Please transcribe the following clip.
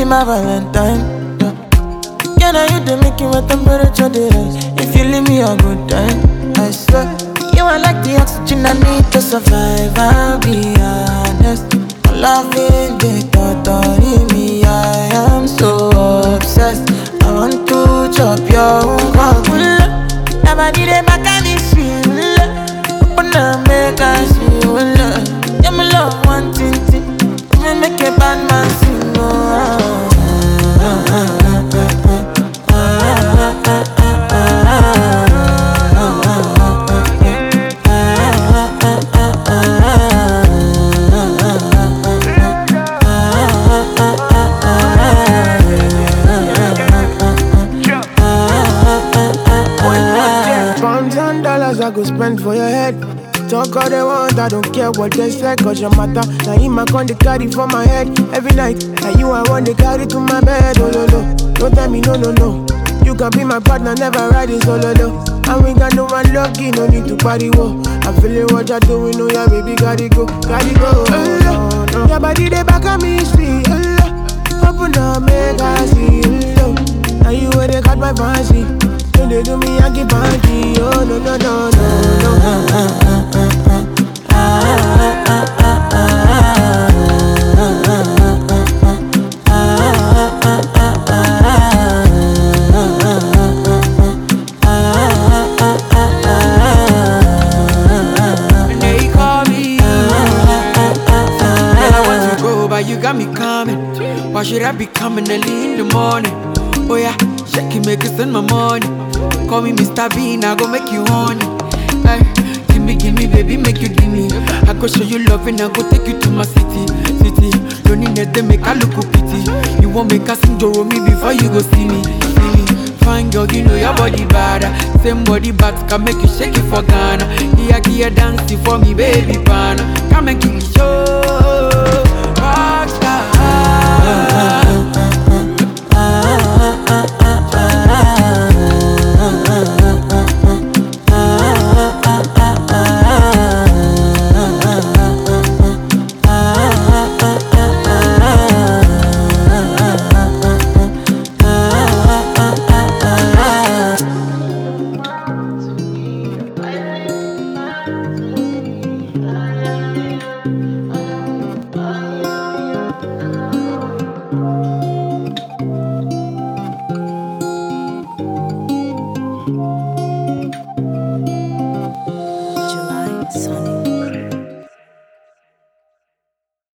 my Valentine. Yeah, now you do make my temperature dey rise. If you leave me a good time, I swear. You are like the oxygen I need to survive. I'll be honest. Loving the thought of me, I am so obsessed. I want to chop your own. Never did a mechanic feel. Open up, make us feel. Yeah, my love one thing. Me make a bad man sing. Pounds and dollars I go spend for your head. Talk all they want, I don't care what they say. Cause your matter, now him I con the carry for my head. Every night, now you I want to carry to my bed. Oh no no, don't tell me no no no. You can be my partner, never riding solo low. And we got no one lucky, no need to party whoa. I'm feeling what you're doing, oh yeah baby, gotta go, gotta go. Oh, no. Your body they back at me, sweet. Oh, open up, make I see. Oh, now you where they got my fancy. Don't they do me Yankee Panky? Oh no no no no no. And they call me. Girl, I want to go, but you got me coming. Why should I be coming early in the morning? Oh yeah, shake it, make it send my money. Call me Mr. Bean, I go make you honey. Ay, give me, baby, make you give me. I go show you love and I go take you to my city. Loneliness, they make I look pity. You won't make us sing Joro me before you go see me. Fine girl, you know your body bad. Same body back can make you shake it for Ghana. Here, dancing for me, baby, pana. Come and give me show. Rockstar. July Sonic.